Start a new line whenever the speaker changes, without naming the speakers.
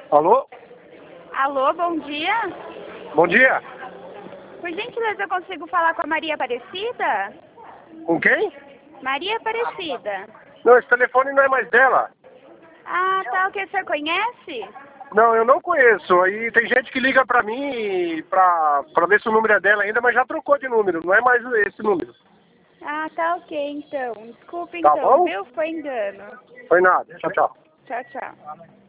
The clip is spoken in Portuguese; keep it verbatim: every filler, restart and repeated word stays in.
Alô?
Alô, bom dia.
Bom dia.
Por gentileza, eu consigo falar com a Maria Aparecida?
Com quem?
Maria Aparecida.
Não, esse telefone não é mais dela.
Ah, tá, o que o senhor conhece?
Não, eu não conheço. Aí tem gente que liga pra mim pra, pra ver se o número é dela ainda, mas já trocou de número. Não é mais esse número.
Ah, tá ok, então. Desculpe,
Tá
então,
bom?
viu? Foi engano.
Foi nada. Tchau, tchau.
Tchau, tchau.